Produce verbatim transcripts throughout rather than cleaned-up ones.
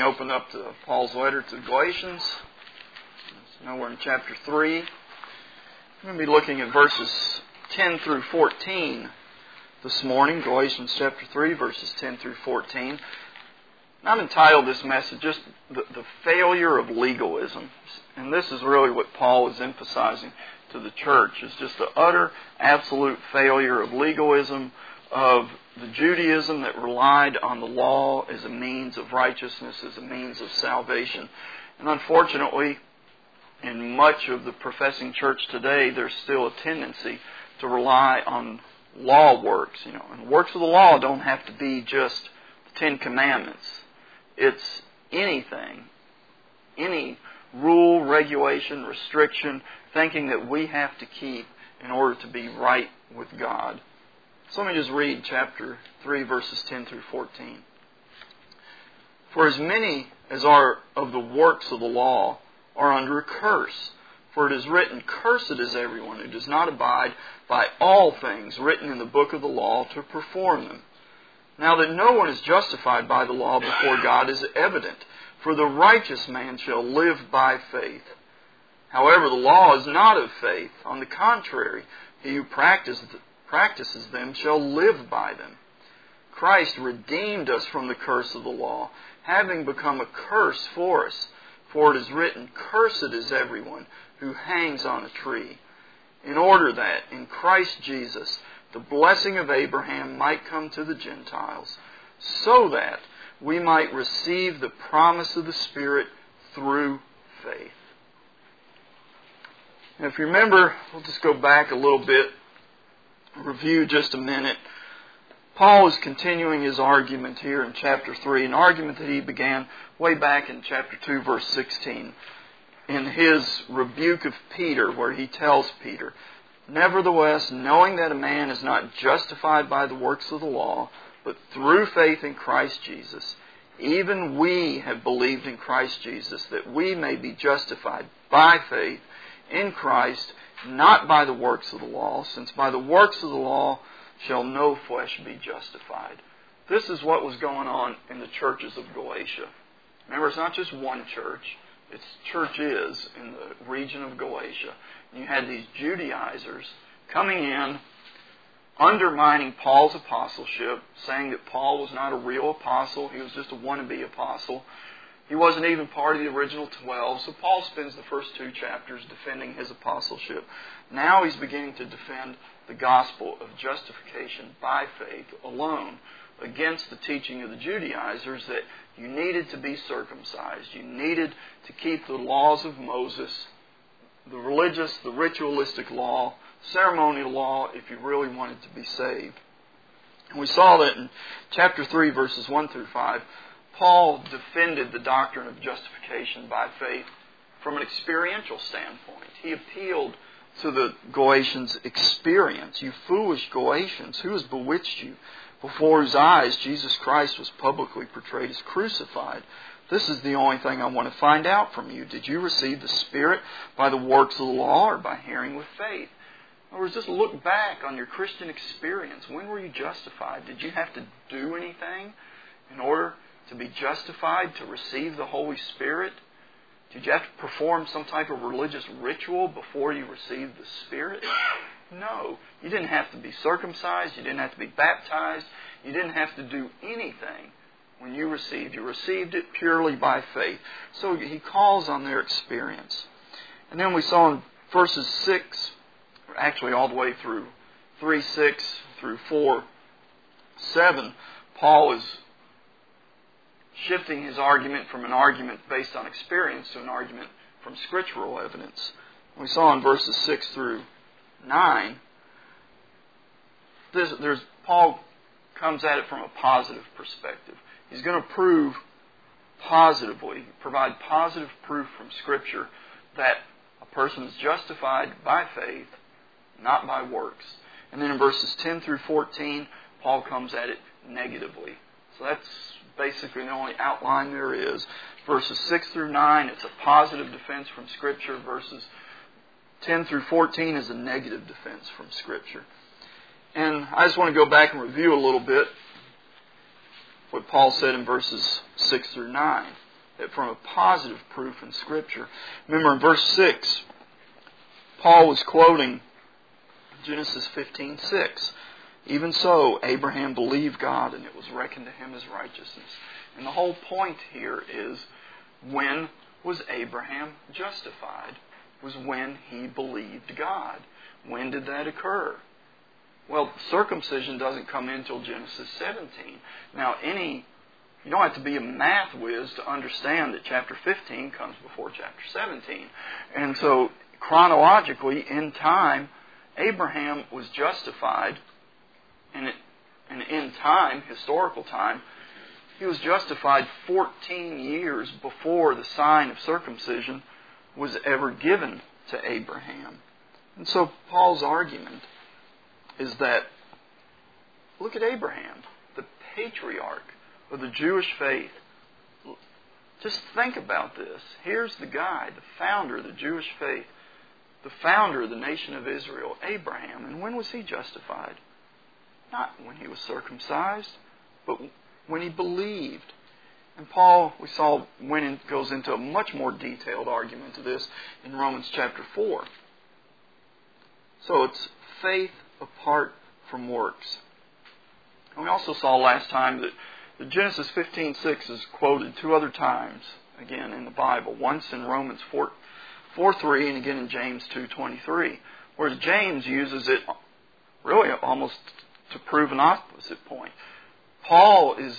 you open up to Paul's letter to Galatians. Now we're in chapter three. I'm going to be looking at verses ten through fourteen this morning. Galatians chapter three, verses ten through fourteen. And I've entitled this message just the, the failure of legalism. And this is really what Paul is emphasizing to the church, is just the utter, absolute failure of legalism, of the Judaism that relied on the law as a means of righteousness, as a means of salvation. And unfortunately, in much of the professing church today, there's still a tendency to rely on law works. You know, and the works of the law don't have to be just the Ten Commandments. It's anything, any rule, regulation, restriction, thinking that we have to keep in order to be right with God. So let me just read chapter three, verses ten through fourteen. For as many as are of the works of the law are under a curse. For it is written, Cursed is everyone who does not abide by all things written in the book of the law to perform them. Now that no one is justified by the law before God is evident, for the righteous man shall live by faith. However, the law is not of faith. On the contrary, he who practices practices them shall live by them. Christ redeemed us from the curse of the law, having become a curse for us. For it is written, Cursed is everyone who hangs on a tree, in order that in Christ Jesus the blessing of Abraham might come to the Gentiles, so that we might receive the promise of the Spirit through faith. Now, if you remember, we'll just go back a little bit, review just a minute. Paul is continuing his argument here in chapter three, an argument that he began way back in chapter two, verse sixteen, in his rebuke of Peter, where he tells Peter, Nevertheless, knowing that a man is not justified by the works of the law, but through faith in Christ Jesus, even we have believed in Christ Jesus, that we may be justified by faith in Christ, not by the works of the law, since by the works of the law shall no flesh be justified. This is what was going on in the churches of Galatia. Remember, it's not just one church. It's churches in the region of Galatia. You had these Judaizers coming in, undermining Paul's apostleship, saying that Paul was not a real apostle. He was just a wannabe apostle. He wasn't even part of the original twelve. So Paul spends the first two chapters defending his apostleship. Now he's beginning to defend the gospel of justification by faith alone against the teaching of the Judaizers that you needed to be circumcised. You needed to keep the laws of Moses, the religious, the ritualistic law, ceremonial law, if you really wanted to be saved. And we saw that in chapter three, verses one through five, Paul defended the doctrine of justification by faith from an experiential standpoint. He appealed to the Galatians' experience. You foolish Galatians, who has bewitched you? Before whose eyes Jesus Christ was publicly portrayed as crucified. This is the only thing I want to find out from you. Did you receive the Spirit by the works of the law or by hearing with faith? In other words, just look back on your Christian experience. When were you justified? Did you have to do anything in order to be justified, to receive the Holy Spirit? Did you have to perform some type of religious ritual before you received the Spirit? No. You didn't have to be circumcised. You didn't have to be baptized. You didn't have to do anything when you received. You received it purely by faith. So he calls on their experience. And then we saw in verses six, actually all the way through three six through four seven, Paul is shifting his argument from an argument based on experience to an argument from scriptural evidence. We saw in verses six through nine, there's, there's Paul comes at it from a positive perspective. He's going to prove positively, provide positive proof from Scripture that a person is justified by faith, not by works. And then in verses ten through fourteen, Paul comes at it negatively. So that's basically the only outline there is. Verses six through nine, it's a positive defense from Scripture. Verses ten through fourteen is a negative defense from Scripture. And I just want to go back and review a little bit what Paul said in verses six through nine. from a positive proof in Scripture. Remember in verse six, Paul was quoting Genesis fifteen six. Even so, Abraham believed God, and it was reckoned to him as righteousness. And the whole point here is, when was Abraham justified? Was when he believed God. When did that occur? Well, circumcision doesn't come in until Genesis seventeen. Now, any you don't have to be a math whiz to understand that chapter fifteen comes before chapter seventeen. And so, chronologically, in time, Abraham was justified, and, it, and in time, historical time, he was justified fourteen years before the sign of circumcision was ever given to Abraham. And so Paul's argument is that, look at Abraham, the patriarch of the Jewish faith. Just think about this. Here's the guy, the founder of the Jewish faith, the founder of the nation of Israel, Abraham. And when was he justified? Not when he was circumcised, but when he believed. And Paul, we saw, went in, goes into a much more detailed argument to this in Romans chapter four. So it's faith apart from works. And we also saw last time that the Genesis fifteen six is quoted two other times, again, in the Bible. Once in Romans four three and again in James two twenty-three. Whereas James uses it really almost to prove an opposite point. Paul is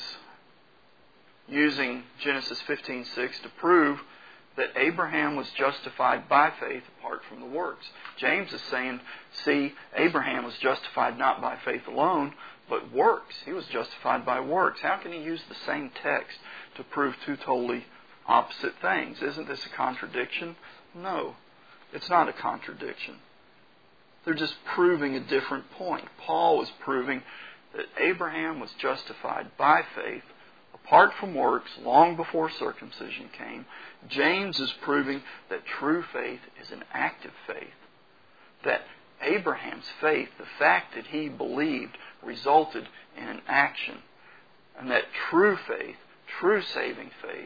using Genesis fifteen six to prove that Abraham was justified by faith apart from the works. James is saying, see, Abraham was justified not by faith alone, but works. He was justified by works. How can he use the same text to prove two totally opposite things? Isn't this a contradiction? No, it's not a contradiction. They're just proving a different point. Paul is proving that Abraham was justified by faith apart from works long before circumcision came. James is proving that true faith is an active faith. That Abraham's faith, the fact that he believed, resulted in an action. And that true faith, true saving faith,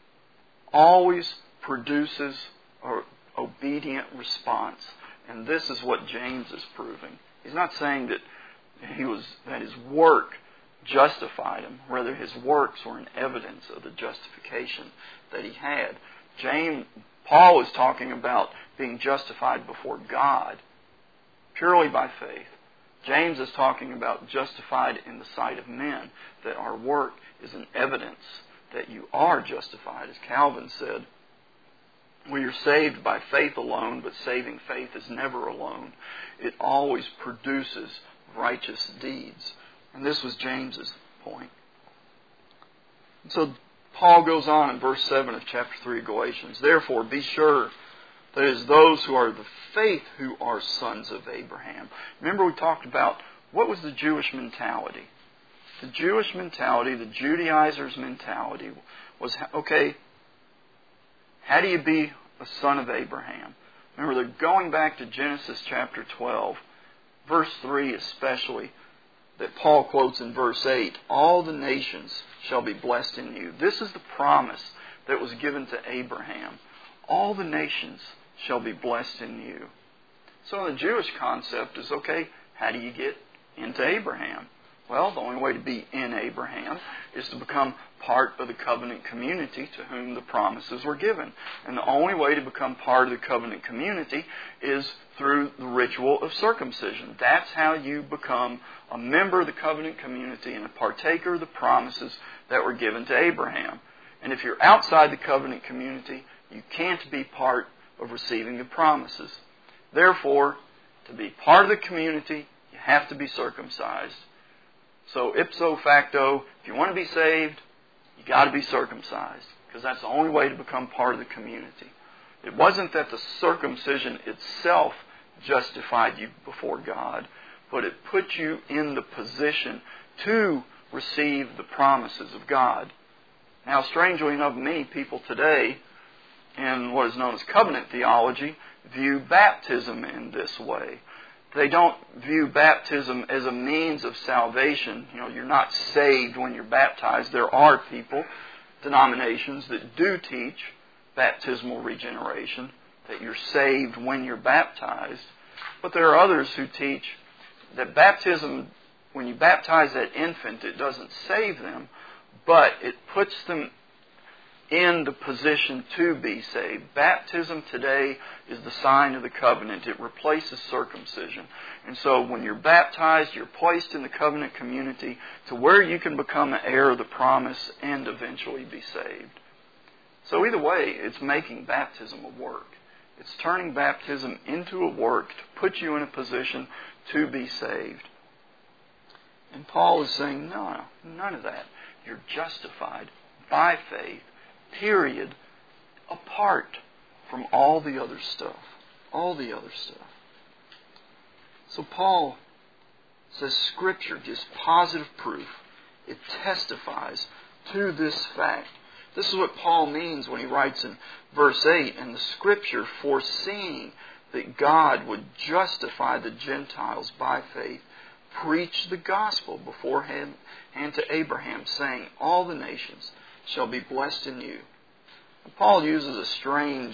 always produces an obedient response. And this is what James is proving. He's not saying that he was that his work justified him. Rather, his works were an evidence of the justification that he had. James, Paul is talking about being justified before God purely by faith. James is talking about justified in the sight of men, that our work is an evidence that you are justified. As Calvin said, we are saved by faith alone, but saving faith is never alone. It always produces righteous deeds. And this was James's point. And so Paul goes on in verse seven of chapter three of Galatians. Therefore, be sure that it is those who are the faith who are sons of Abraham. Remember we talked about what was the Jewish mentality. The Jewish mentality, the Judaizers' mentality was, okay, how do you be a son of Abraham? Remember, they're going back to Genesis chapter twelve, verse three especially, that Paul quotes in verse eight, all the nations shall be blessed in you. This is the promise that was given to Abraham. All the nations shall be blessed in you. So the Jewish concept is, okay, how do you get into Abraham? Well, the only way to be in Abraham is to become part of the covenant community to whom the promises were given. And the only way to become part of the covenant community is through the ritual of circumcision. That's how you become a member of the covenant community and a partaker of the promises that were given to Abraham. And if you're outside the covenant community, you can't be part of receiving the promises. Therefore, to be part of the community, you have to be circumcised. So ipso facto, if you want to be saved, you got to be circumcised, because that's the only way to become part of the community. It wasn't that the circumcision itself justified you before God, but it put you in the position to receive the promises of God. Now, strangely enough, many people today, in what is known as covenant theology, view baptism in this way. They don't view baptism as a means of salvation. You know, you're not saved when you're baptized. There are people denominations that do teach baptismal regeneration, that you're saved when you're baptized. But there are others who teach that baptism, when you baptize that infant, it doesn't save them, but it puts them in the position to be saved. Baptism today is the sign of the covenant. It replaces circumcision. And so when you're baptized, you're placed in the covenant community to where you can become an heir of the promise and eventually be saved. So either way, it's making baptism a work. It's turning baptism into a work to put you in a position to be saved. And Paul is saying, no, none of that. You're justified by faith, period, apart from all the other stuff. All the other stuff. So Paul says Scripture gives positive proof. It testifies to this fact. This is what Paul means when he writes in verse eight, and the Scripture foreseeing that God would justify the Gentiles by faith, preached the gospel beforehand and to Abraham, saying, all the nations shall be blessed in you. And Paul uses a strange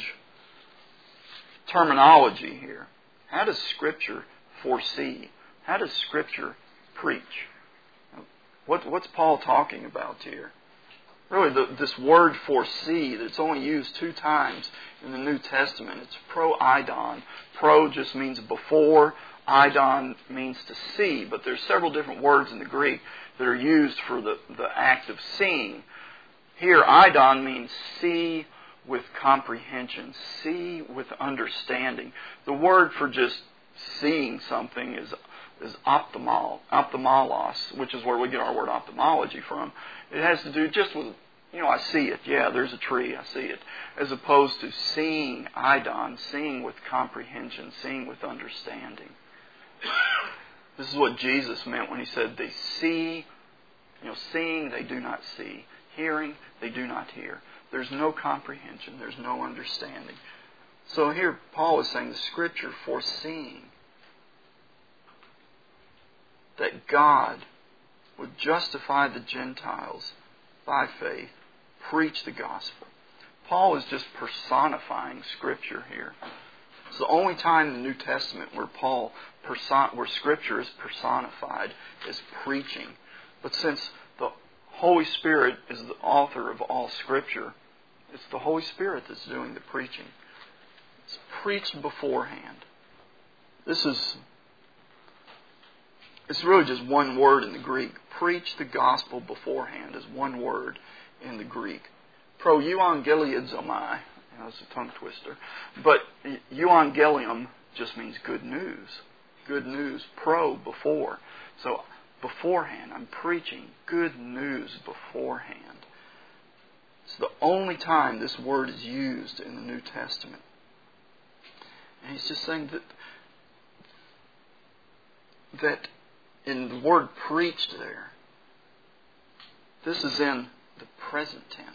terminology here. How does Scripture foresee? How does Scripture preach? What, what's Paul talking about here? Really, the, this word foresee that's only used two times in the New Testament, it's pro-idon. Pro just means before. Idon means to see. But there's several different words in the Greek that are used for the, the act of seeing. Here, idon means see with comprehension, see with understanding. The word for just seeing something is is ophthalmol, ophthalmolos, which is where we get our word ophthalmology from. It has to do just with, you know, I see it. Yeah, there's a tree, I see it. As opposed to seeing, idon, seeing with comprehension, seeing with understanding. This is what Jesus meant when He said they see, you know, seeing they do not see. Hearing they do not hear. There's no comprehension. There's no understanding. So here Paul is saying the Scripture foreseeing that God would justify the Gentiles by faith, preach the gospel. Paul is just personifying Scripture here. It's the only time in the New Testament where Paul person, where Scripture is personified as preaching. But since the Holy Spirit is the author of all Scripture, it's the Holy Spirit that's doing the preaching. It's preached beforehand. This is It's really just one word in the Greek. Preach the gospel beforehand is one word in the Greek. Pro euangeliozomai. That's a tongue twister. But euangelium just means good news. Good news. Pro, before. So beforehand, I'm preaching good news beforehand. It's the only time this word is used in the New Testament. And he's just saying that that in the word preached there, this is in the present tense.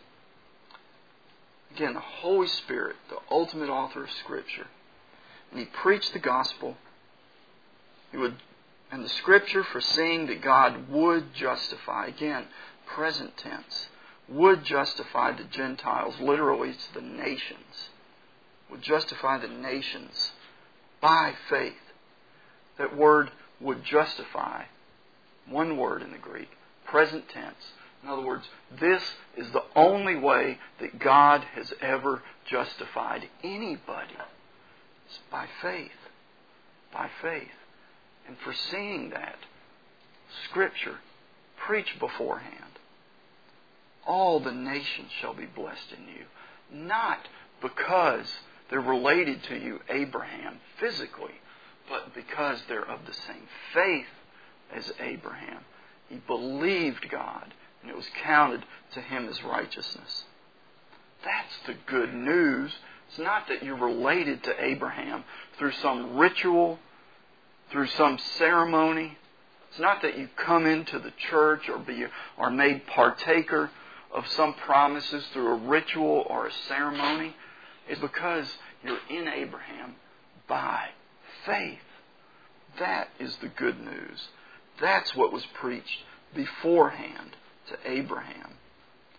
Again, the Holy Spirit, the ultimate author of Scripture. And He preached the gospel. He would, and the Scripture foreseeing that God would justify, again, present tense, would justify the Gentiles, literally it's the nations, would justify the nations by faith. That word would justify, one word in the Greek, present tense. In other words, this is the only way that God has ever justified anybody. It's by faith. By faith. And foreseeing that, Scripture preached beforehand. All the nations shall be blessed in you. Not because they're related to you, Abraham, physically, but because they're of the same faith as Abraham. He believed God, and it was counted to him as righteousness. That's the good news. It's not that you're related to Abraham through some ritual, through some ceremony. It's not that you come into the church or be are made partaker of some promises through a ritual or a ceremony. It's because you're in Abraham by faith. That is the good news. That's what was preached beforehand to Abraham.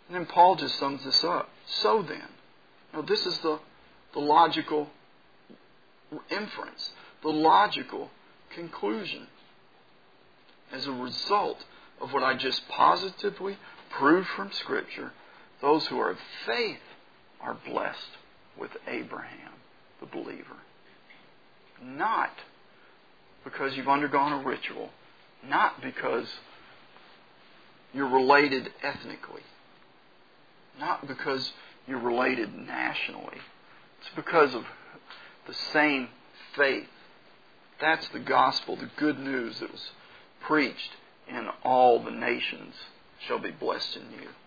And then Paul just sums this up. So then, now this is the, the logical inference, the logical conclusion. As a result of what I just positively proved from Scripture, those who are of faith are blessed with Abraham, the believer. Not because you've undergone a ritual, not because you're related ethnically, not because you're related nationally. It's because of the same faith. That's the gospel, the good news that was preached in all the nations shall be blessed in you.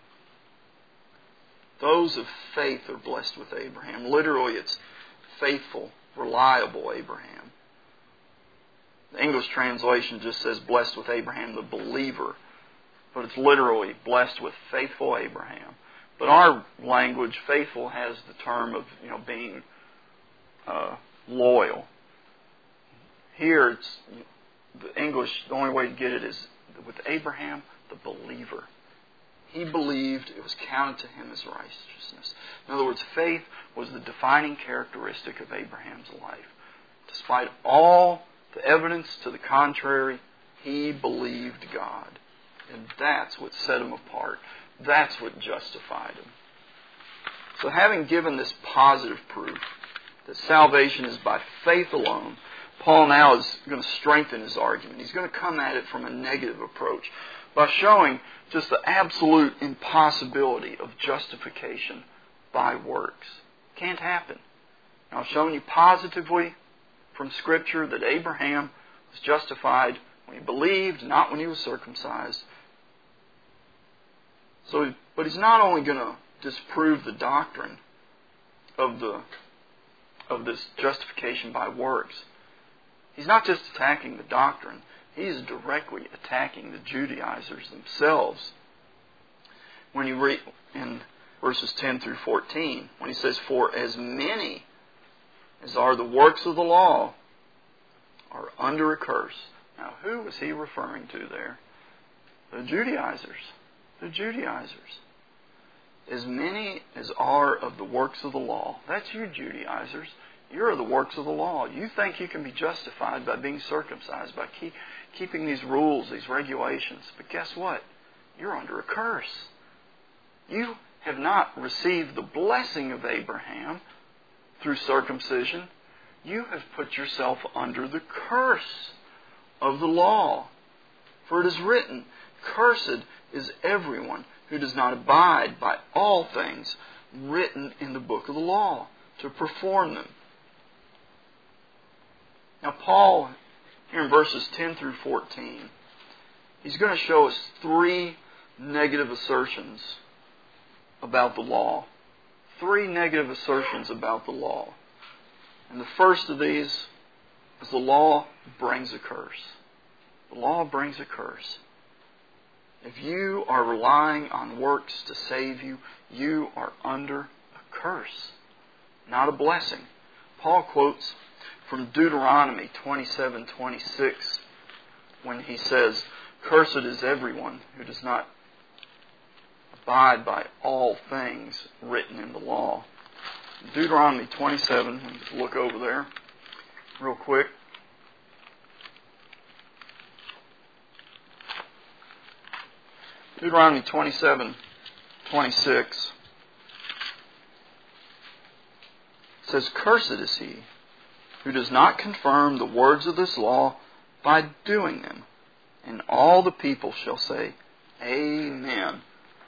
Those of faith are blessed with Abraham. Literally, it's faithful, reliable Abraham. The English translation just says blessed with Abraham, the believer. But it's literally blessed with faithful Abraham. But our language, faithful, has the term of, you know, being uh, loyal. Here, it's the English, the only way to get it is with Abraham, the believer. He believed, it was counted to him as righteousness. In other words, faith was the defining characteristic of Abraham's life. Despite all the evidence to the contrary, he believed God. And that's what set him apart. That's what justified him. So having given this positive proof that salvation is by faith alone, Paul now is going to strengthen his argument. He's going to come at it from a negative approach by showing just the absolute impossibility of justification by works. Can't happen. Now, I've shown you positively from Scripture that Abraham was justified when he believed, not when he was circumcised. So, but he's not only going to disprove the doctrine of the of this justification by works. He's not just attacking the doctrine. He's directly attacking the Judaizers themselves. When you read in verses ten through fourteen, when he says, "For as many as are the works of the law are under a curse." Now, who was he referring to there? The Judaizers. The Judaizers. As many as are of the works of the law. That's you, Judaizers. You're of the works of the law. You think you can be justified by being circumcised, by keep, keeping these rules, these regulations. But guess what? You're under a curse. You have not received the blessing of Abraham through circumcision. You have put yourself under the curse of the law. For it is written, "Cursed is everyone who does not abide by all things written in the book of the law, to perform them." Now, Paul, here in verses ten through fourteen, he's going to show us three negative assertions about the law. Three negative assertions about the law. And the first of these is the law brings a curse. The law brings a curse. If you are relying on works to save you, you are under a curse, not a blessing. Paul quotes from Deuteronomy twenty-seven twenty-six when he says, "Cursed is everyone who does not abide by all things written in the law." Deuteronomy twenty-seven, let me just look over there real quick. Deuteronomy twenty-seven twenty-six says, "Cursed is he who does not confirm the words of this law by doing them." And all the people shall say, "Amen."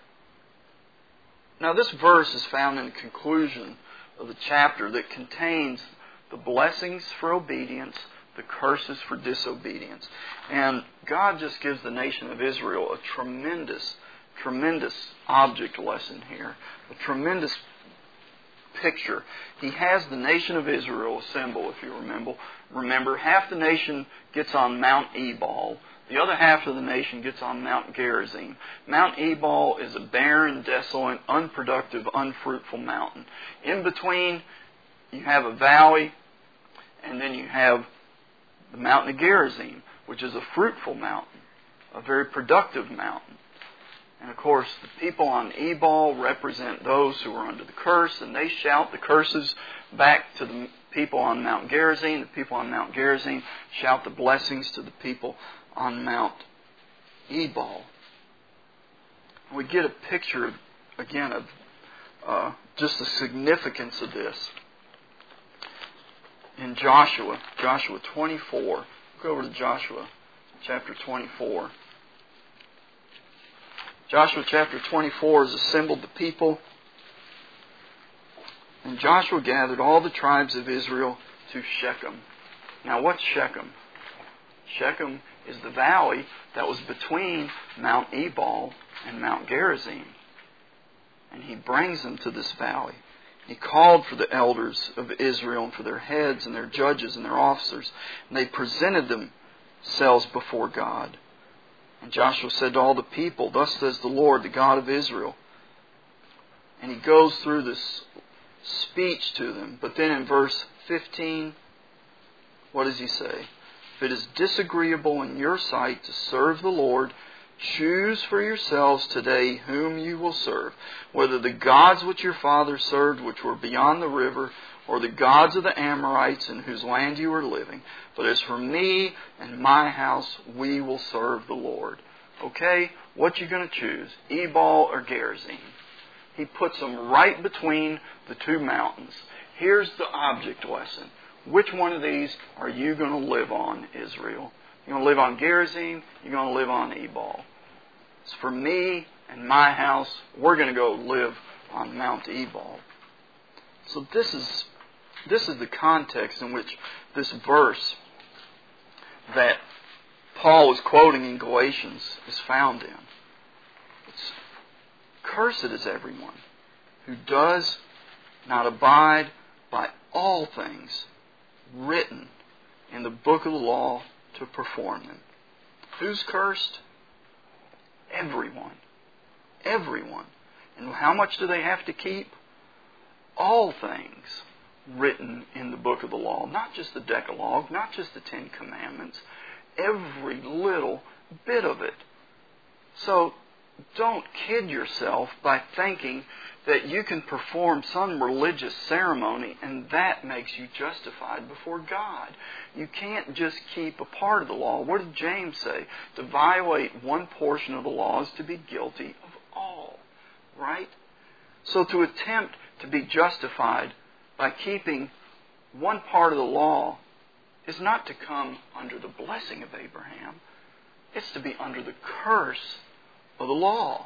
Now this verse is found in the conclusion of the chapter that contains the blessings for obedience, the curses for disobedience. And God just gives the nation of Israel a tremendous, tremendous object lesson here. A tremendous picture. He has the nation of Israel assemble, if you remember. Remember, half the nation gets on Mount Ebal. The other half of the nation gets on Mount Gerizim. Mount Ebal is a barren, desolate, unproductive, unfruitful mountain. In between, you have a valley, and then you have the mountain of Gerizim, which is a fruitful mountain, a very productive mountain. And of course, the people on Ebal represent those who are under the curse, and they shout the curses back to the people on Mount Gerizim. The people on Mount Gerizim shout the blessings to the people on Mount Ebal. We get a picture, again, of uh, just the significance of this. In Joshua, Joshua twenty-four, go over to Joshua chapter twenty-four. Joshua chapter twenty-four has assembled the people. And Joshua gathered all the tribes of Israel to Shechem. Now what's Shechem? Shechem is the valley that was between Mount Ebal and Mount Gerizim. And he brings them to this valley. He called for the elders of Israel and for their heads and their judges and their officers. And they presented themselves before God. And Joshua said to all the people, "Thus says the Lord, the God of Israel." And he goes through this speech to them. But then in verse fifteen, what does he say? "If it is disagreeable in your sight to serve the Lord, choose for yourselves today whom you will serve, whether the gods which your fathers served, which were beyond the river, or the gods of the Amorites in whose land you are living. But as for me and my house, we will serve the Lord." Okay, what you going to choose? Ebal or Gerizim? He puts them right between the two mountains. Here's the object lesson. Which one of these are you going to live on, Israel? You're going to live on Gerizim, you're going to live on Ebal. As for me and my house, we're going to go live on Mount Ebal. So this is this is the context in which this verse that Paul is quoting in Galatians is found in. It's, "Cursed is everyone who does not abide by all things written in the book of the law to perform them." Who's cursed? Everyone. Everyone. And how much do they have to keep? All things written in the book of the law. Not just the Decalogue, not just the Ten Commandments. Every little bit of it. So don't kid yourself by thinking that you can perform some religious ceremony and that makes you justified before God. You can't just keep a part of the law. What did James say? To violate one portion of the law is to be guilty of all. Right? So to attempt to be justified by keeping one part of the law is not to come under the blessing of Abraham. It's to be under the curse of the law.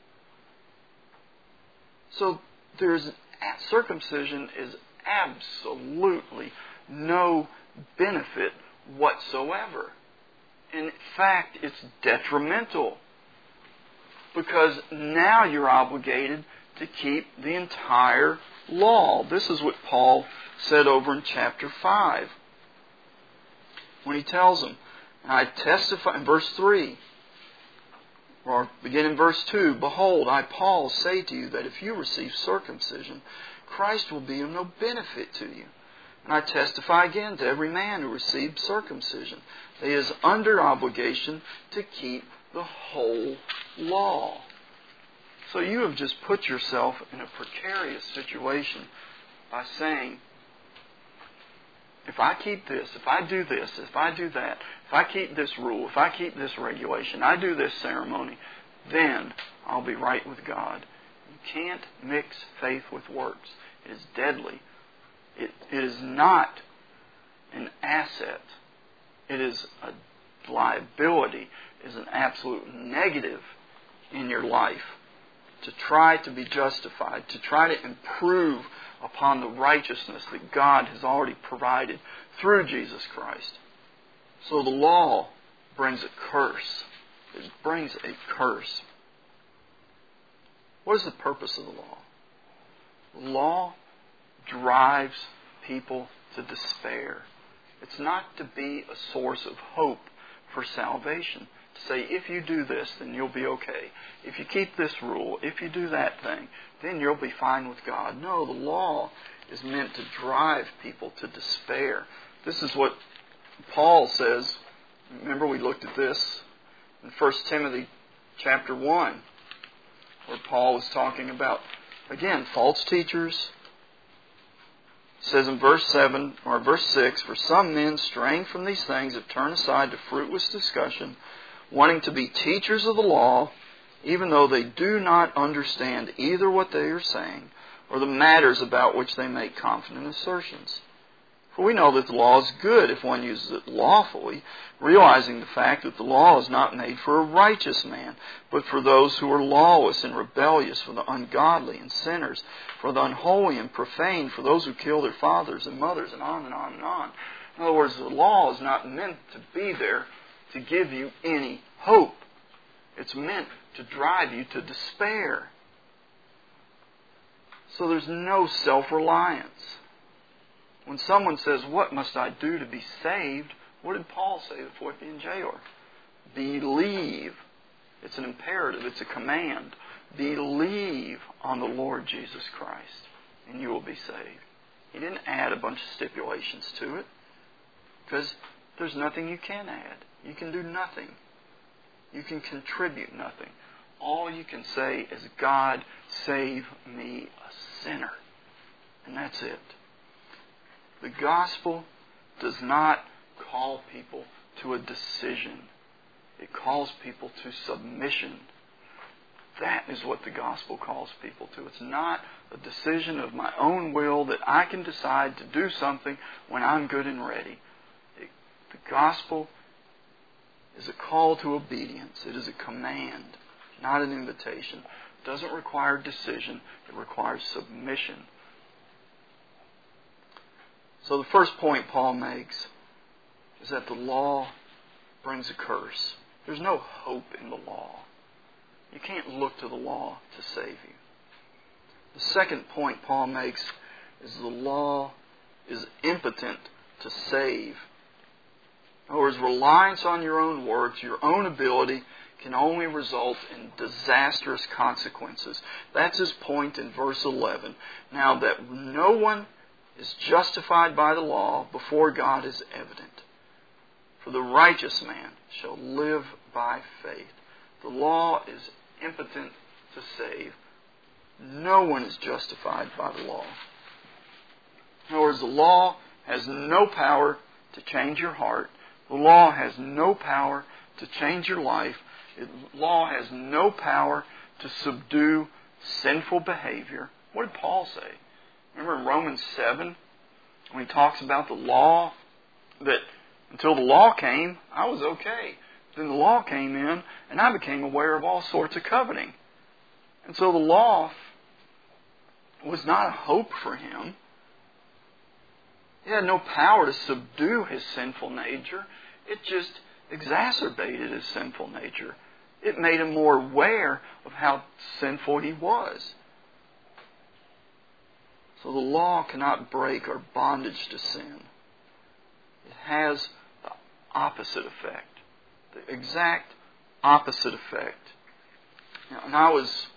So there's circumcision is absolutely no benefit whatsoever. In fact, it's detrimental because now you're obligated to keep the entire law. This is what Paul said over in chapter five. When he tells them, "I testify," in verse three, or begin in verse two, "Behold, I, Paul, say to you that if you receive circumcision, Christ will be of no benefit to you. And I testify again to every man who receives circumcision, that he is under obligation to keep the whole law." So you have just put yourself in a precarious situation by saying, if I keep this, if I do this, if I do that, if I keep this rule, if I keep this regulation, I do this ceremony, then I'll be right with God. You can't mix faith with works. It is deadly. It, it is not an asset. It is a liability. It is an absolute negative in your life to try to be justified, to try to improve upon the righteousness that God has already provided through Jesus Christ. So the law brings a curse. It brings a curse. What is the purpose of the law? The law drives people to despair. It's not to be a source of hope for salvation. To say, if you do this, then you'll be okay. If you keep this rule, if you do that thing, then you'll be fine with God. No, the law is meant to drive people to despair. This is what Paul says. Remember we looked at this in First Timothy chapter one. where Paul was talking about, again, false teachers. It says in verse seven, or verse six, "For some men straying from these things have turned aside to fruitless discussion, wanting to be teachers of the law, even though they do not understand either what they are saying or the matters about which they make confident assertions. For we know that the law is good if one uses it lawfully, realizing the fact that the law is not made for a righteous man, but for those who are lawless and rebellious, for the ungodly and sinners, for the unholy and profane, for those who kill their fathers and mothers," and on and on and on. In other words, the law is not meant to be there to give you any hope. It's meant to drive you to despair. So there's no self-reliance. When someone says, "What must I do to be saved?" what did Paul say to the Philippian jailer? Believe. It's an imperative. It's a command. Believe on the Lord Jesus Christ, and you will be saved. He didn't add a bunch of stipulations to it, because there's nothing you can add. You can do nothing. You can contribute nothing. All you can say is, "God, save me, a sinner." And that's it. The gospel does not call people to a decision. It calls people to submission. That is what the gospel calls people to. It's not a decision of my own will that I can decide to do something when I'm good and ready. It, the gospel is a call to obedience. It is a command, not an invitation. It doesn't require decision. It requires submission. So the first point Paul makes is that the law brings a curse. There's no hope in the law. You can't look to the law to save you. The second point Paul makes is the law is impotent to save. In other words, reliance on your own works, your own ability, can only result in disastrous consequences. That's his point in verse eleven. Now that no one is justified by the law before God is evident. For the righteous man shall live by faith. The law is impotent to save. No one is justified by the law. In other words, the law has no power to change your heart. The law has no power to change your life. The law has no power to subdue sinful behavior. What did Paul say? Remember in Romans seven, when he talks about the law, that until the law came, I was okay. Then the law came in, and I became aware of all sorts of coveting. And so the law was not a hope for him. It had no power to subdue his sinful nature. It just exacerbated his sinful nature. It made him more aware of how sinful he was. So the law cannot break our bondage to sin. It has the opposite effect. The exact opposite effect. Now, and I was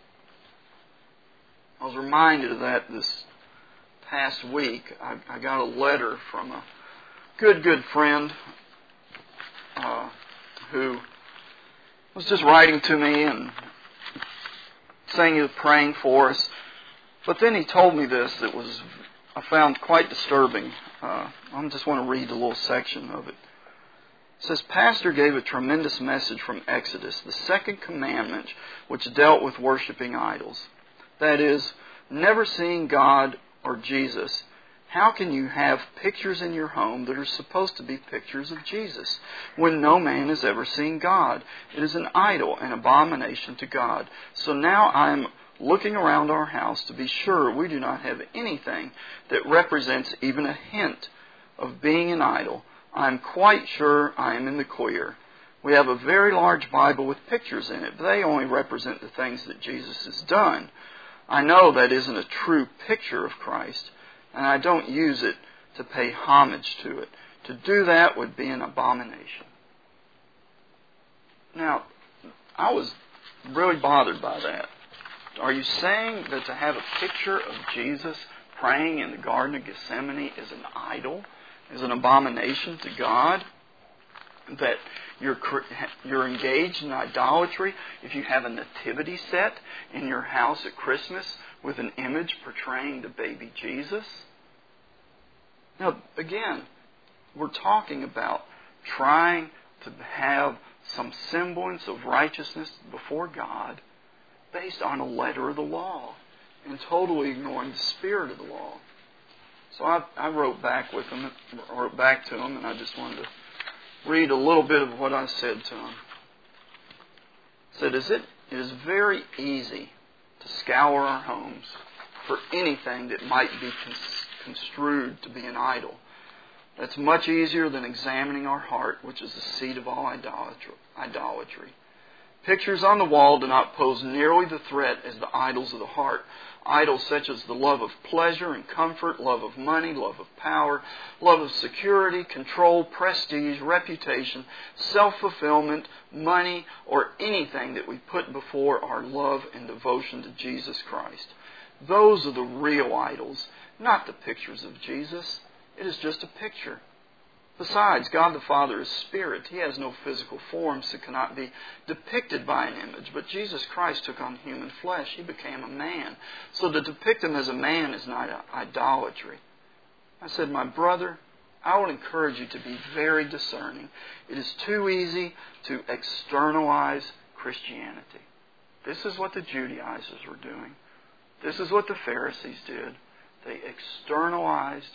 I was reminded of that this past week. I, I got a letter from a good, good friend uh, who was just writing to me and saying he was praying for us. But then he told me this that was I found quite disturbing. Uh, I just want to read a little section of it. It says, "Pastor gave a tremendous message from Exodus, the second commandment, which dealt with worshiping idols. That is, never seeing God or Jesus. How can you have pictures in your home that are supposed to be pictures of Jesus, when no man has ever seen God? It is an idol, an abomination to God. So now I am looking around our house to be sure we do not have anything that represents even a hint of being an idol. I am quite sure I am in the clear. We have a very large Bible with pictures in it, but they only represent the things that Jesus has done. I know that isn't a true picture of Christ, and I don't use it to pay homage to it. To do that would be an abomination." Now, I was really bothered by that. Are you saying that to have a picture of Jesus praying in the Garden of Gethsemane is an idol, is an abomination to God? that you're you're engaged in idolatry, if you have a nativity set in your house at Christmas with an image portraying the baby Jesus. Now, again, we're talking about trying to have some semblance of righteousness before God based on a letter of the law and totally ignoring the spirit of the law. So I, I wrote back with him, wrote back to him, and I just wanted to read a little bit of what I said to him. I said, "Is it, it is very easy to scour our homes for anything that might be construed to be an idol. That's much easier than examining our heart, which is the seat of all idolatry. Pictures on the wall do not pose nearly the threat as the idols of the heart. Idols such as the love of pleasure and comfort, love of money, love of power, love of security, control, prestige, reputation, self-fulfillment, money, or anything that we put before our love and devotion to Jesus Christ. Those are the real idols, not the pictures of Jesus. It is just a picture. Besides, God the Father is spirit. He has no physical form, so cannot be depicted by an image. But Jesus Christ took on human flesh. He became a man. So to depict Him as a man is not idolatry." I said, "My brother, I would encourage you to be very discerning. It is too easy to externalize Christianity. This is what the Judaizers were doing. This is what the Pharisees did. They externalized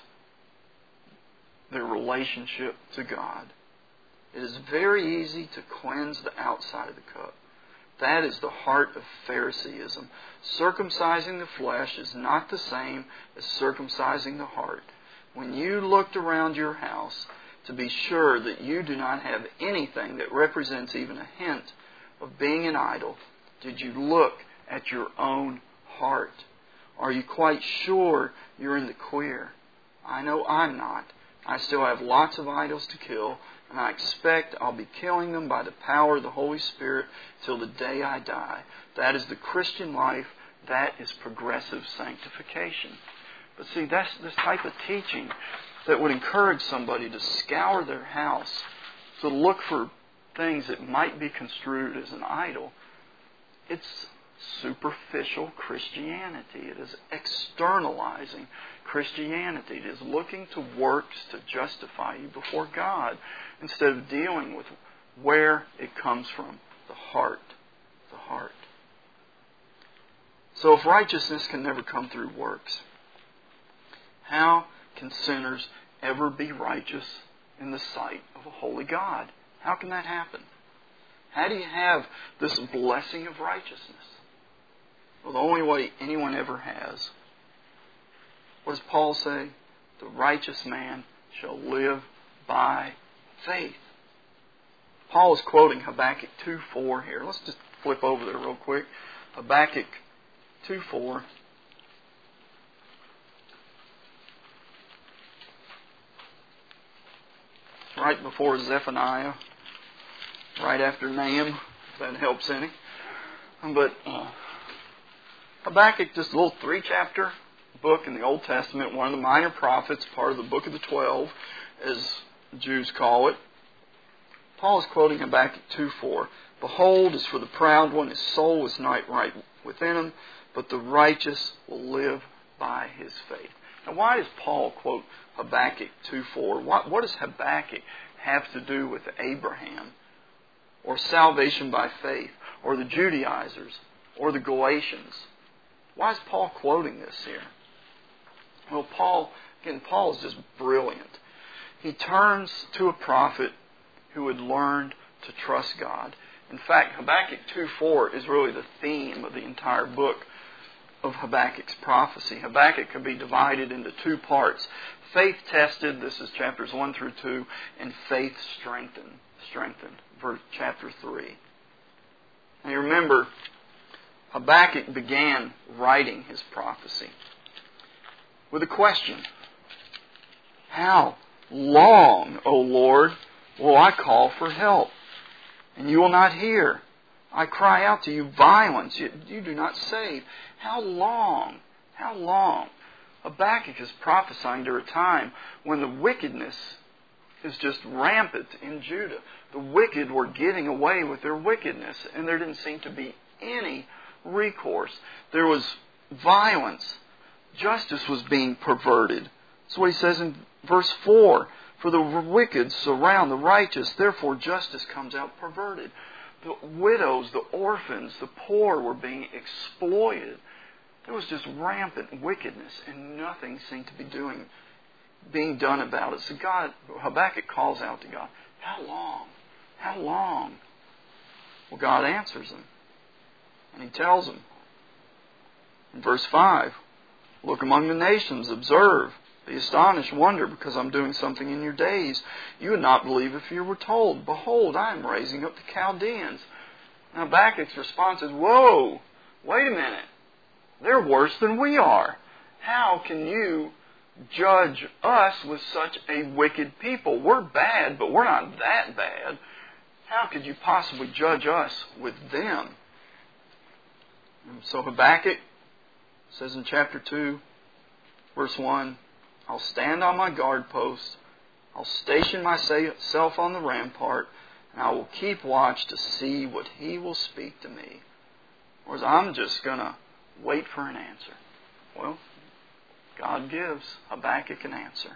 their relationship to God. It is very easy to cleanse the outside of the cup. That is the heart of Phariseeism. Circumcising the flesh is not the same as circumcising the heart. When you looked around your house to be sure that you do not have anything that represents even a hint of being an idol, did you look at your own heart? Are you quite sure you're in the clear? I know I'm not. I still have lots of idols to kill, and I expect I'll be killing them by the power of the Holy Spirit till the day I die. That is the Christian life. That is progressive sanctification." But see, that's this type of teaching that would encourage somebody to scour their house, to look for things that might be construed as an idol. It's superficial Christianity. It is externalizing Christianity. It is looking to works to justify you before God instead of dealing with where it comes from, the heart. The heart. So if righteousness can never come through works, how can sinners ever be righteous in the sight of a holy God? How can that happen? How do you have this blessing of righteousness? Well, the only way anyone ever has. What does Paul say? The righteous man shall live by faith. Paul is quoting Habakkuk two four here. Let's just flip over there real quick. Habakkuk two four. Right before Zephaniah. Right after Nahum. If that helps any. But uh, Habakkuk, just a little three-chapter book in the Old Testament, one of the minor prophets, part of the Book of the Twelve, as Jews call it. Paul is quoting Habakkuk two four. "Behold, as for the proud one, his soul is not right within him, but the righteous will live by his faith." Now, why does Paul quote Habakkuk two four? What, what does Habakkuk have to do with Abraham, or salvation by faith, or the Judaizers, or the Galatians? Why is Paul quoting this here? Well, Paul, again, Paul is just brilliant. He turns to a prophet who had learned to trust God. In fact, Habakkuk two four is really the theme of the entire book of Habakkuk's prophecy. Habakkuk can be divided into two parts. Faith tested, this is chapters one through two, and faith strengthened, strengthened, verse chapter three. Now you remember, Habakkuk began writing his prophecy with a question. How long, O Lord, will I call for help, and you will not hear? I cry out to you violence, yet you do not save. How long? How long? Habakkuk is prophesying during a time when the wickedness is just rampant in Judah. The wicked were getting away with their wickedness, and there didn't seem to be any recourse. There was violence. Justice was being perverted. That's what he says in verse four. For the wicked surround the righteous, therefore justice comes out perverted. The widows, the orphans, the poor were being exploited. There was just rampant wickedness, and nothing seemed to be doing, being done about it. So God, Habakkuk calls out to God, how long? How long? Well, God answers him. And He tells him in verse five, look among the nations, observe, be astonished, wonder, because I'm doing something in your days. You would not believe if you were told. Behold, I am raising up the Chaldeans. Now Habakkuk's response is, whoa, wait a minute. They're worse than we are. How can you judge us with such a wicked people? We're bad, but we're not that bad. How could you possibly judge us with them? And so Habakkuk says in chapter two, verse one, I'll stand on my guard post, I'll station myself on the rampart, and I will keep watch to see what He will speak to me. Whereas I'm just going to wait for an answer. Well, God gives Habakkuk an answer.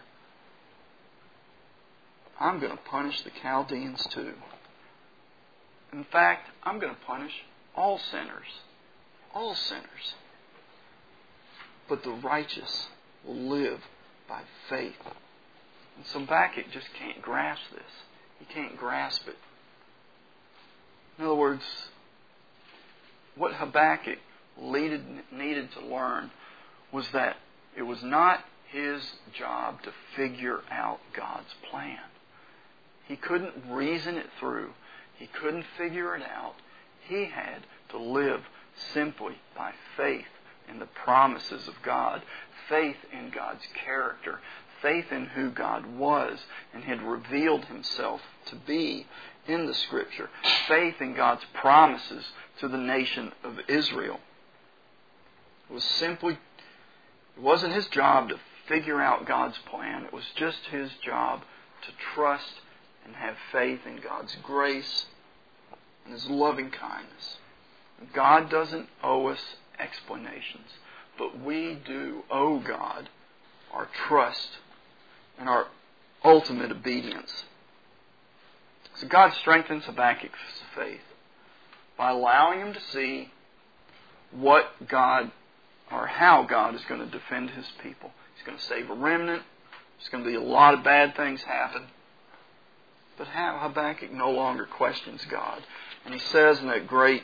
I'm going to punish the Chaldeans too. In fact, I'm going to punish all sinners. All sinners. But the righteous will live by faith. And so Habakkuk just can't grasp this. He can't grasp it. In other words, what Habakkuk needed, needed to learn was that it was not his job to figure out God's plan. He couldn't reason it through. He couldn't figure it out. He had to live simply by faith in the promises of God, faith in God's character, faith in who God was and had revealed Himself to be in the Scripture, faith in God's promises to the nation of Israel. It was simply, it wasn't his job to figure out God's plan. It was just his job to trust and have faith in God's grace and His loving kindness. God doesn't owe us explanations, but we do owe God our trust and our ultimate obedience. So God strengthens Habakkuk's faith by allowing him to see what God, or how God is going to defend His people. He's going to save a remnant. There's going to be a lot of bad things happen. But Habakkuk no longer questions God. And he says in that great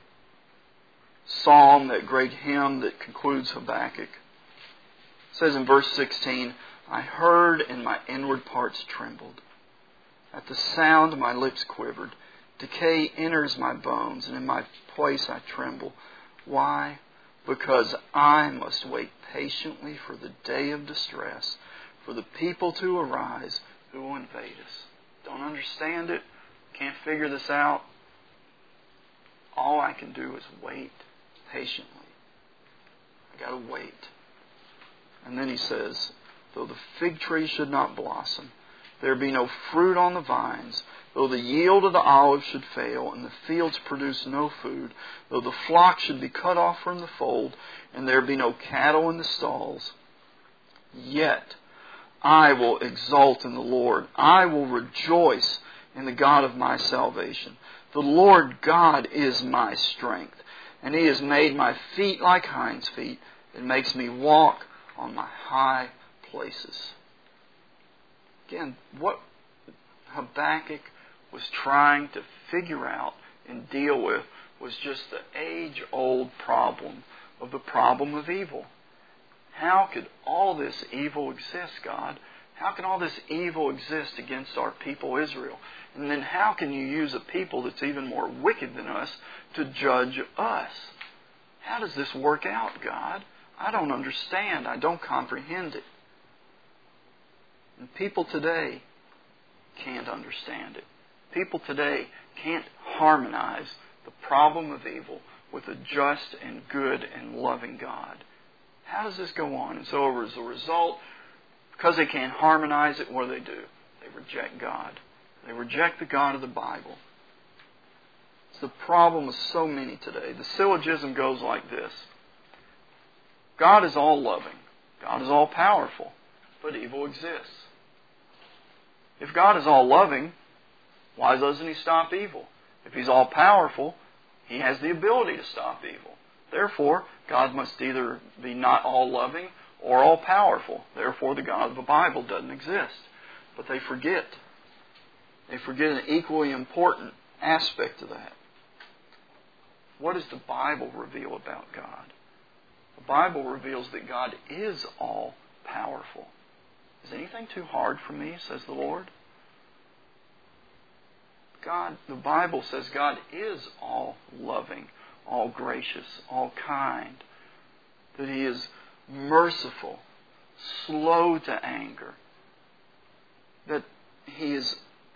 psalm, that great hymn that concludes Habakkuk, it says in verse sixteen, I heard and my inward parts trembled. At the sound my lips quivered. Decay enters my bones, and in my place I tremble. Why? Because I must wait patiently for the day of distress, for the people to arise who will invade us. Don't understand it. Can't figure this out. All I can do is wait patiently. I got to wait. And then he says, though the fig tree should not blossom, there be no fruit on the vines, though the yield of the olive should fail, and the fields produce no food, though the flock should be cut off from the fold, and there be no cattle in the stalls, yet I will exult in the Lord. I will rejoice in the God of my salvation. The Lord God is my strength, and He has made my feet like hinds' feet. It makes me walk on my high places. Again, what Habakkuk was trying to figure out and deal with was just the age-old problem of the problem of evil. How could all this evil exist, God? How can all this evil exist against our people Israel? And then how can you use a people that's even more wicked than us to judge us? How does this work out, God? I don't understand. I don't comprehend it. And people today can't understand it. People today can't harmonize the problem of evil with a just and good and loving God. How does this go on? And so as a result, because they can't harmonize it, what do they do? They reject God. They reject the God of the Bible. It's the problem with so many today. The syllogism goes like this. God is all loving. God is all powerful. But evil exists. If God is all loving, why doesn't He stop evil? If He's all powerful, He has the ability to stop evil. Therefore, God must either be not all loving or all powerful. Therefore, the God of the Bible doesn't exist. But they forget. They forget an equally important aspect of that. What does the Bible reveal about God? The Bible reveals that God is all powerful. Is anything too hard for me, says the Lord? God, the Bible says God is all loving, all gracious, all kind. That He is merciful, slow to anger. That He is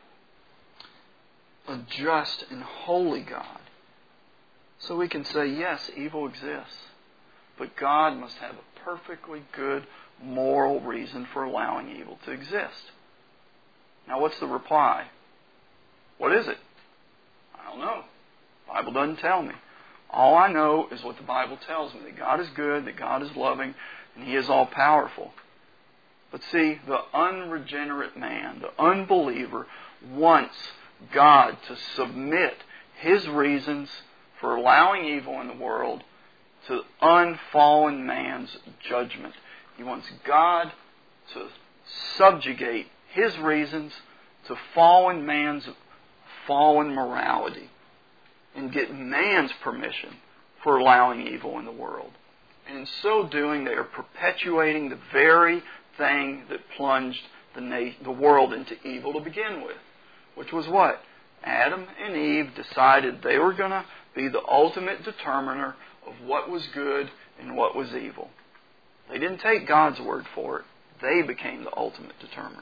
a just and holy God. So we can say, yes, evil exists. But God must have a perfectly good moral reason for allowing evil to exist. Now what's the reply? What is it? I don't know. The Bible doesn't tell me. All I know is what the Bible tells me, that God is good, that God is loving, and He is all powerful. But see, the unregenerate man, the unbeliever, wants God to submit His reasons for allowing evil in the world to unfallen man's judgment. He wants God to subjugate His reasons to fallen man's fallen morality and get man's permission for allowing evil in the world. And in so doing, they are perpetuating the very thing that plunged the, na- the world into evil to begin with. Which was what? Adam and Eve decided they were going to be the ultimate determiner of what was good and what was evil. They didn't take God's word for it. They became the ultimate determiner.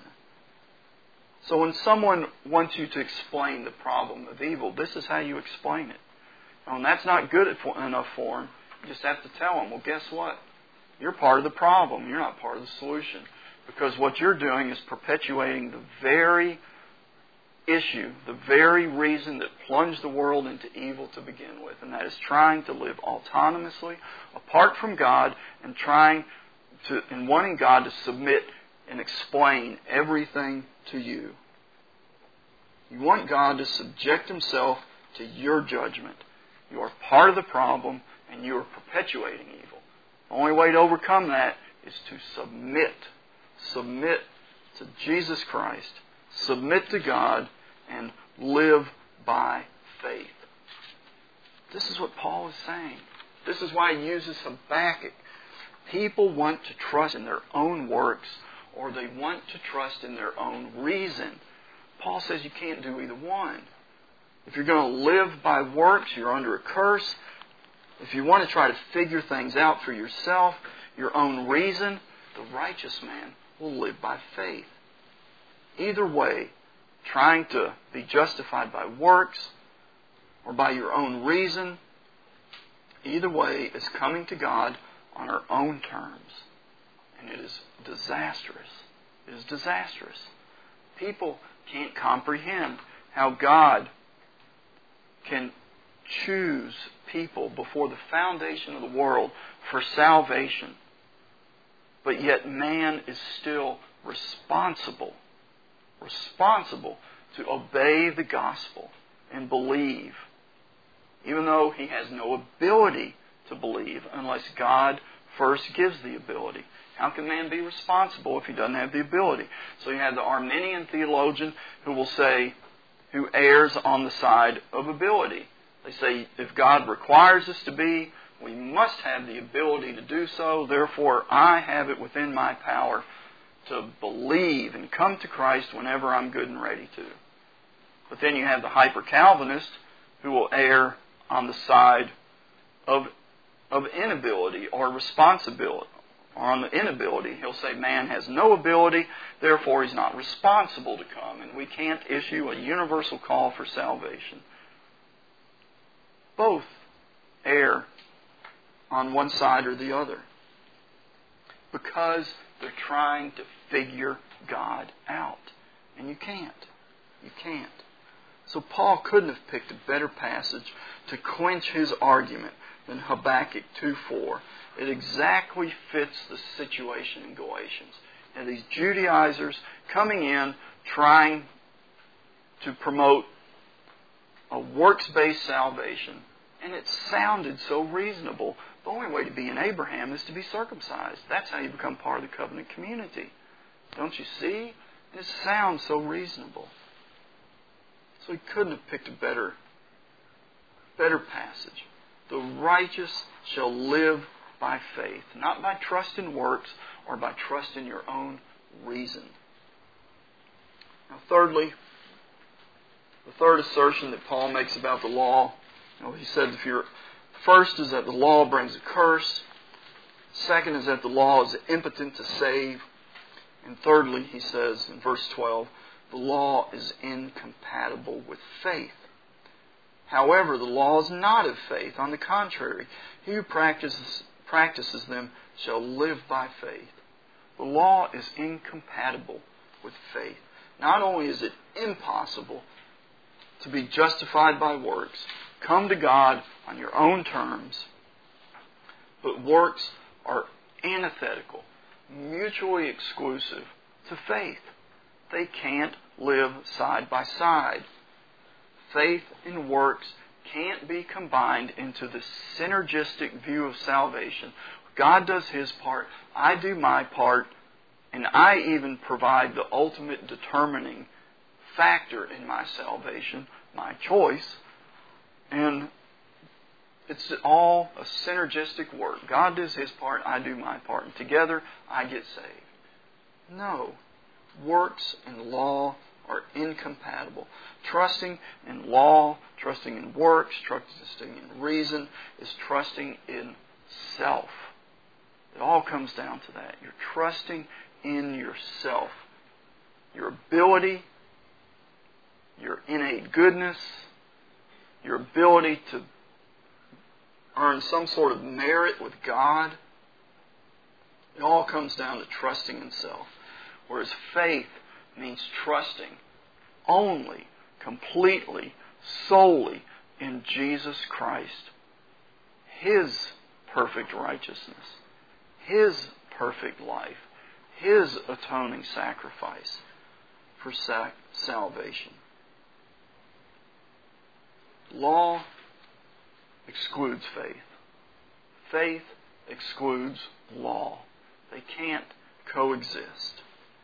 So when someone wants you to explain the problem of evil, this is how you explain it. And when that's not good enough for them, you just have to tell them, well, guess what? You're part of the problem. You're not part of the solution. Because what you're doing is perpetuating the very issue, the very reason that plunged the world into evil to begin with. And that is trying to live autonomously, apart from God, and trying to, and wanting God to submit and explain everything to you. You want God to subject Himself to your judgment. You are part of the problem, and you are perpetuating evil. The only way to overcome that is to submit. Submit to Jesus Christ. Submit to God and live by faith. This is what Paul is saying. This is why he uses Habakkuk. People want to trust in their own works, or they want to trust in their own reason. Paul says you can't do either one. If you're going to live by works, you're under a curse. If you want to try to figure things out for yourself, your own reason, the righteous man will live by faith. Either way, trying to be justified by works or by your own reason, either way is coming to God on our own terms. And it is disastrous. It is disastrous. People can't comprehend how God can choose people before the foundation of the world for salvation. But yet man is still responsible, responsible to obey the gospel and believe, even though he has no ability to believe unless God first gives the ability. How can man be responsible if he doesn't have the ability? So you have the Arminian theologian who will say, who errs on the side of ability. They say, if God requires us to be, we must have the ability to do so. Therefore, I have it within my power to believe and come to Christ whenever I'm good and ready to. But then you have the hyper-Calvinist who will err on the side of, of inability or responsibility. Or on the inability, he'll say man has no ability, therefore he's not responsible to come, and we can't issue a universal call for salvation. Both err on one side or the other because they're trying to figure God out. And you can't. You can't. So Paul couldn't have picked a better passage to clinch his argument than Habakkuk two four. It exactly fits the situation in Galatians. And these Judaizers coming in trying to promote a works-based salvation. And it sounded so reasonable. The only way to be in Abraham is to be circumcised. That's how you become part of the covenant community. Don't you see? It sounds so reasonable. So he couldn't have picked a better, better passage. The righteous shall live by faith, not by trust in works or by trust in your own reason. Now, thirdly, the third assertion that Paul makes about the law, you know, he said, if you're, first is that the law brings a curse. Second is that the law is impotent to save. And thirdly, he says in verse twelve, the law is incompatible with faith. However, the law is not of faith. On the contrary, he who practices, practices them shall live by faith. The law is incompatible with faith. Not only is it impossible to be justified by works, come to God on your own terms, but works are antithetical, mutually exclusive to faith. They can't live side by side. Faith and works can't be combined into the synergistic view of salvation. God does His part, I do my part, and I even provide the ultimate determining factor in my salvation, my choice. And it's all a synergistic work. God does His part, I do my part, and together I get saved. No. Works and law are incompatible. Trusting in law, trusting in works, trusting in reason is trusting in self. It all comes down to that. You're trusting in yourself. Your ability, your innate goodness, your ability to earn some sort of merit with God. It all comes down to trusting in self. Whereas faith means trusting only, completely, solely in Jesus Christ. His perfect righteousness. His perfect life. His atoning sacrifice for sa- salvation. Law excludes faith. Faith excludes law. They can't coexist.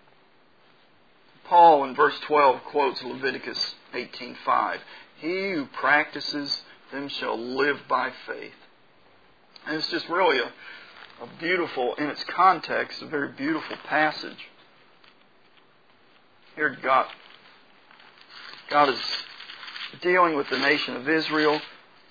Paul in verse twelve quotes Leviticus eighteen five. He who practices them shall live by faith. And it's just really a, a beautiful, in its context, a very beautiful passage. Here God, God is dealing with the nation of Israel,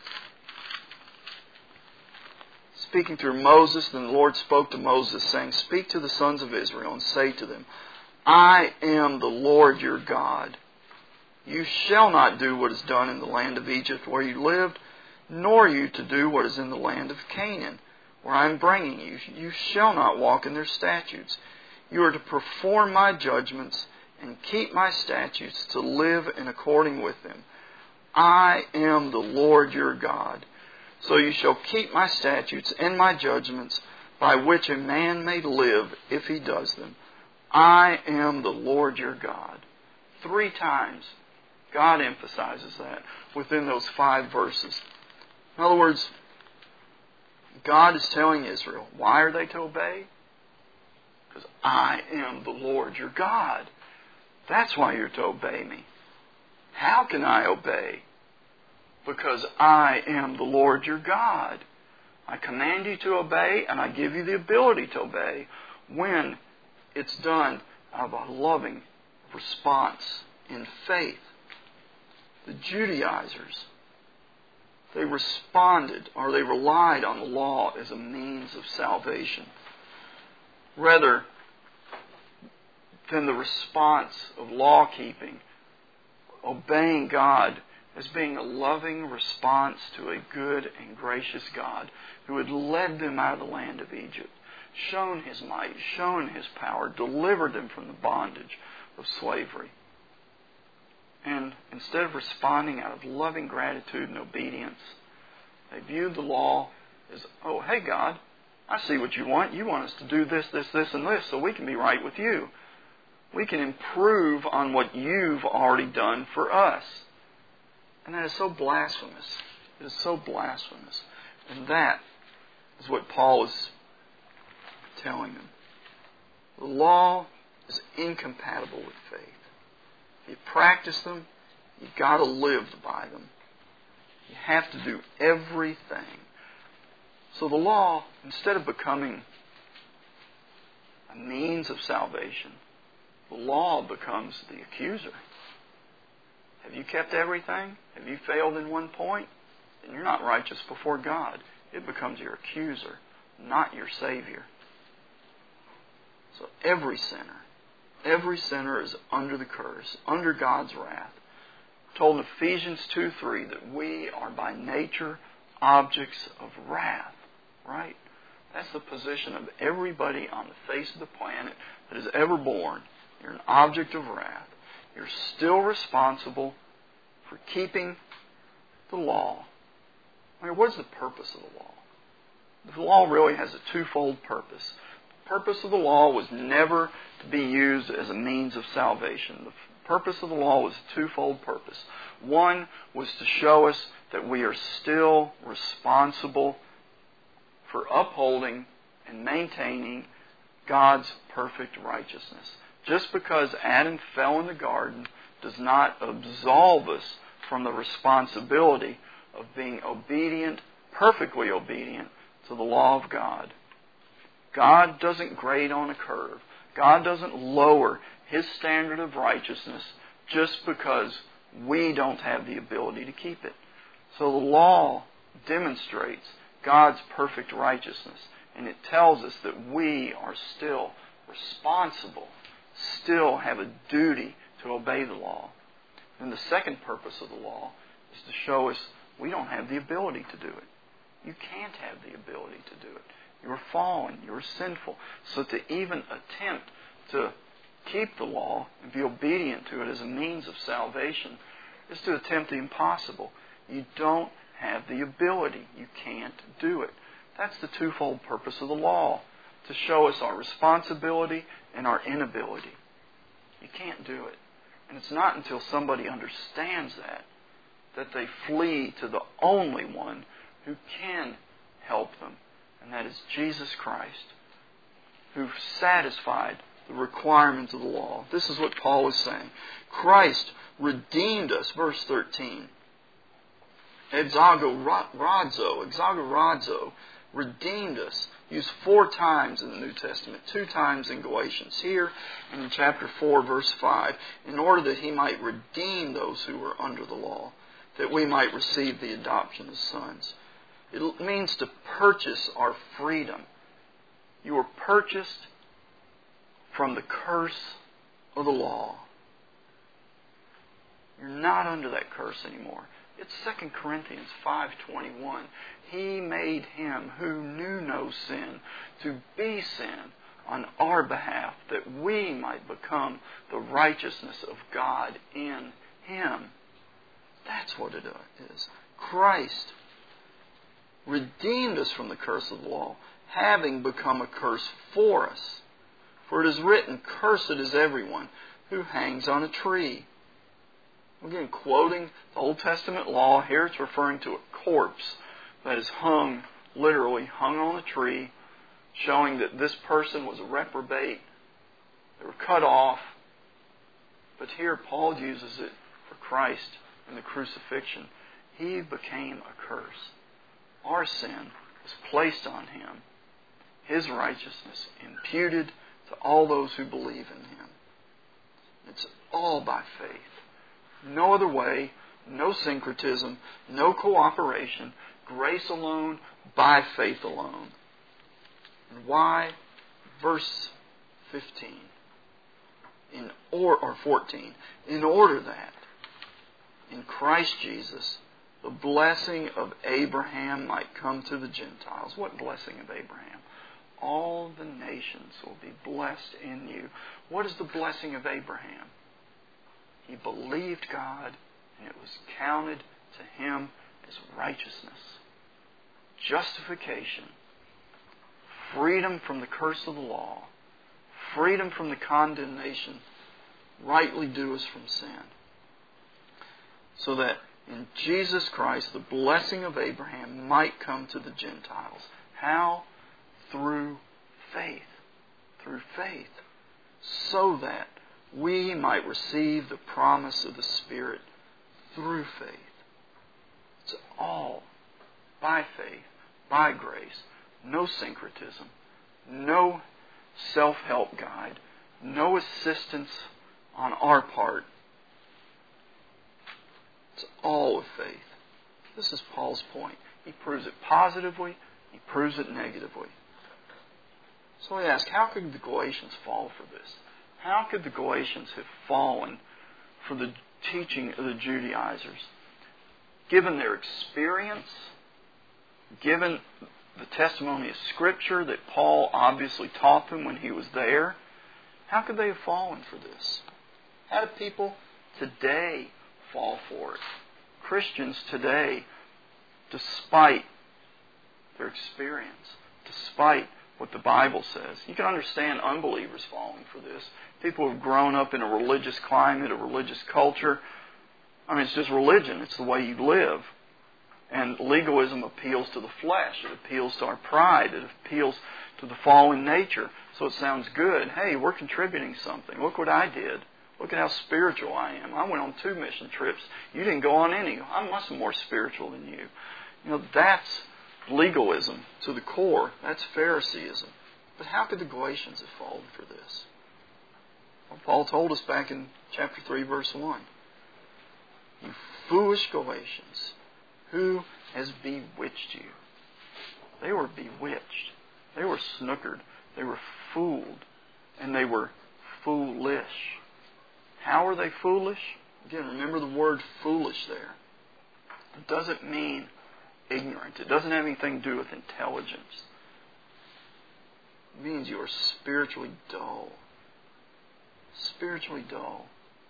speaking through Moses. Then the Lord spoke to Moses, saying, speak to the sons of Israel and say to them, I am the Lord your God. You shall not do what is done in the land of Egypt where you lived, nor you to do what is in the land of Canaan, where I am bringing you. You shall not walk in their statutes. You are to perform my judgments and keep my statutes to live in according with them. I am the Lord your God. So you shall keep my statutes and my judgments, by which a man may live if he does them. I am the Lord your God. Three times God emphasizes that within those five verses. In other words, God is telling Israel, why are they to obey? Because I am the Lord your God. That's why you're to obey me. How can I obey? Because I am the Lord your God. I command you to obey, and I give you the ability to obey when it's done out of a loving response in faith. The Judaizers, they responded or they relied on the law as a means of salvation rather than the response of law-keeping, obeying God as being a loving response to a good and gracious God who had led them out of the land of Egypt, shown His might, shown His power, delivered them from the bondage of slavery. And instead of responding out of loving gratitude and obedience, they viewed the law as, oh, hey God, I see what you want. You want us to do this, this, this, and this so we can be right with you. We can improve on what you've already done for us. And that is so blasphemous. It is so blasphemous. And that is what Paul is telling them. The law is incompatible with faith. If you practice them, you've got to live by them. You have to do everything. So the law, instead of becoming a means of salvation, the law becomes the accuser. Have you kept everything? Have you failed in one point? Then you're not righteous before God. It becomes your accuser, not your Savior. So every sinner, every sinner is under the curse, under God's wrath. We're told in Ephesians two three that we are by nature objects of wrath. Right? That's the position of everybody on the face of the planet that is ever born. You're an object of wrath. You're still responsible for keeping the law. I mean, what is the purpose of the law? The law really has a twofold purpose. The purpose of the law was never to be used as a means of salvation. The purpose of the law was a twofold purpose. One was to show us that we are still responsible for upholding and maintaining God's perfect righteousness. Just because Adam fell in the garden does not absolve us from the responsibility of being obedient, perfectly obedient to the law of God. God doesn't grade on a curve. God doesn't lower His standard of righteousness just because we don't have the ability to keep it. So the law demonstrates God's perfect righteousness. And it tells us that we are still responsible, still have a duty to obey the law. And the second purpose of the law is to show us we don't have the ability to do it. You can't have the ability to do it. You're fallen, you're sinful. So to even attempt to keep the law and be obedient to it as a means of salvation is to attempt the impossible. You don't have the ability. You can't do it. That's the twofold purpose of the law, to show us our responsibility and our inability. You can't do it. And it's not until somebody understands that that they flee to the only one who can help them, and that is Jesus Christ, who satisfied the requirements of the law. This is what Paul is saying. Christ redeemed us, verse thirteen. Exagorazo, exagorazo, redeemed us, used four times in the New Testament, two times in Galatians, here and in chapter four, verse five, in order that He might redeem those who were under the law, that we might receive the adoption as sons. It means to purchase our freedom. You were purchased from the curse of the law. You're not under that curse anymore. It's Second Corinthians five twenty-one. He made Him who knew no sin to be sin on our behalf, that we might become the righteousness of God in Him. That's what it is. Christ redeemed us from the curse of the law, having become a curse for us. For it is written, "Cursed is everyone who hangs on a tree." Again, quoting the Old Testament law, here it's referring to a corpse that is hung, literally hung on a tree, showing that this person was a reprobate. They were cut off. But here Paul uses it for Christ in the crucifixion. He became a curse. Our sin was placed on Him. His righteousness imputed to all those who believe in Him. It's all by faith. No other way, no syncretism, no cooperation, grace alone, by faith alone. And why? Verse fifteen. In or, or fourteen. In order that in Christ Jesus the blessing of Abraham might come to the Gentiles. What blessing of Abraham? All the nations will be blessed in you. What is the blessing of Abraham? He believed God, and it was counted to him as righteousness. Justification. Freedom from the curse of the law. Freedom from the condemnation rightly due us from sin. So that in Jesus Christ, the blessing of Abraham might come to the Gentiles. How? Through faith. Through faith. So that we might receive the promise of the Spirit through faith. It's all by faith, by grace. No syncretism. No self-help guide. No assistance on our part. It's all of faith. This is Paul's point. He proves it positively. He proves it negatively. So we ask, how could the Galatians fall for this? How could the Galatians have fallen for the teaching of the Judaizers? Given their experience, given the testimony of Scripture that Paul obviously taught them when he was there, how could they have fallen for this? How do people today fall for it? Christians today, despite their experience, despite what the Bible says. You can understand unbelievers falling for this. People who have grown up in a religious climate, a religious culture. I mean, it's just religion. It's the way you live. And legalism appeals to the flesh. It appeals to our pride. It appeals to the fallen nature. So it sounds good. Hey, we're contributing something. Look what I did. Look at how spiritual I am. I went on two mission trips. You didn't go on any. I'm much more spiritual than you. You know, that's legalism to the core. That's Phariseeism. But how could the Galatians have fallen for this? Well, Paul told us back in chapter three, verse one. You foolish Galatians, who has bewitched you? They were bewitched. They were snookered. They were fooled. And they were foolish. How are they foolish? Again, remember the word foolish there. It doesn't mean ignorant. It doesn't have anything to do with intelligence. It means you are spiritually dull. Spiritually dull.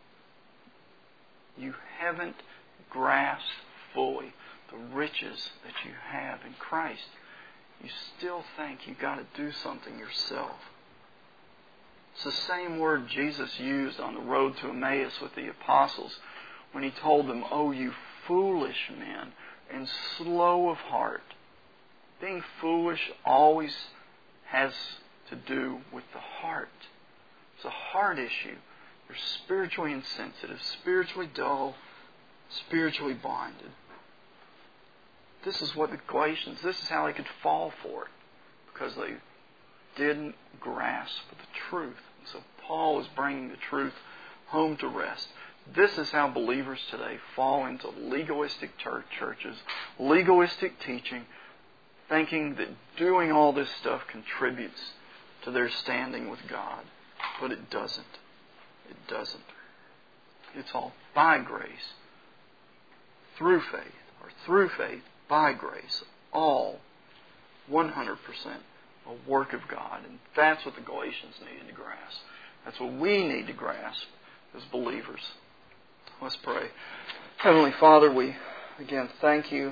You haven't grasped fully the riches that you have in Christ. You still think you've got to do something yourself. It's the same word Jesus used on the road to Emmaus with the apostles when He told them, "Oh, you foolish men, and slow of heart." Being foolish always has to do with the heart. It's a heart issue. You're spiritually insensitive, spiritually dull, spiritually blinded. This is what the Galatians, this is how they could fall for it. Because they didn't grasp the truth. And so Paul is bringing the truth home to rest. This is how believers today fall into legalistic church churches, legalistic teaching, thinking that doing all this stuff contributes to their standing with God. But it doesn't. It doesn't. It's all by grace, through faith, or through faith, by grace. All one hundred percent a work of God. And that's what the Galatians needed to grasp. That's what we need to grasp as believers. Let's pray. Heavenly Father, we again thank you.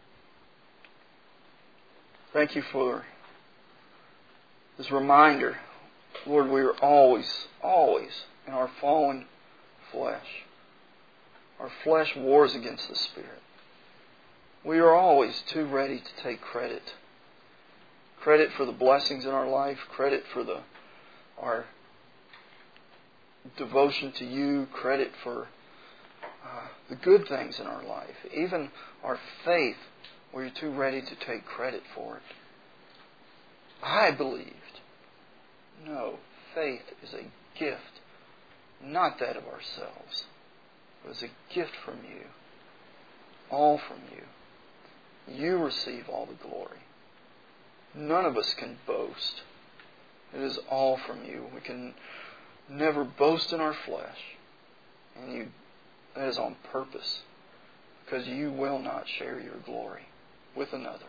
Thank you for this reminder. Lord, we are always, always in our fallen flesh. Our flesh wars against the Spirit. We are always too ready to take credit. Credit for the blessings in our life. Credit for the our devotion to you. Credit for uh, the good things in our life. Even our faith, we're too ready to take credit for it. I believed. No, faith is a gift, not that of ourselves. It was a gift from you. All from you. You receive all the glory. None of us can boast. It is all from you. We can never boast in our flesh. And you, that is on purpose. Because you will not share your glory with another.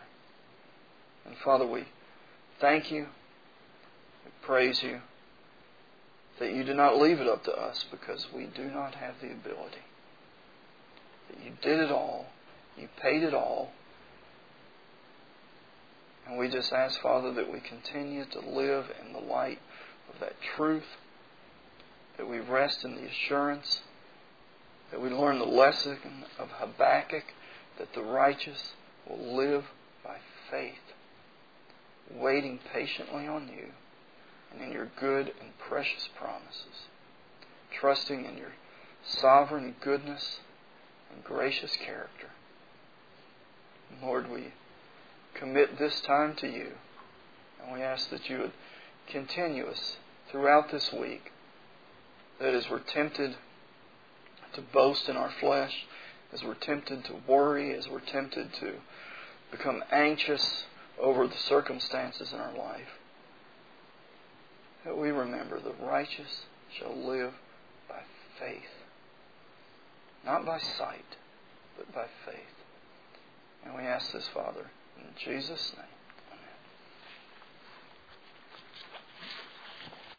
And Father, we thank you. We praise you. that you do not leave it up to us because we do not have the ability. That you did it all. You paid it all. And we just ask, Father, that we continue to live in the light of that truth, that we rest in the assurance, that we learn the lesson of Habakkuk, that the righteous will live by faith, waiting patiently on you and in your good and precious promises, trusting in your sovereign goodness and gracious character. Lord, we commit this time to you, and we ask that you would continue us throughout this week, that as we're tempted to boast in our flesh, as we're tempted to worry, as we're tempted to become anxious over the circumstances in our life, that we remember the righteous shall live by faith. Not by sight, but by faith. And we ask this, Father, in Jesus' name.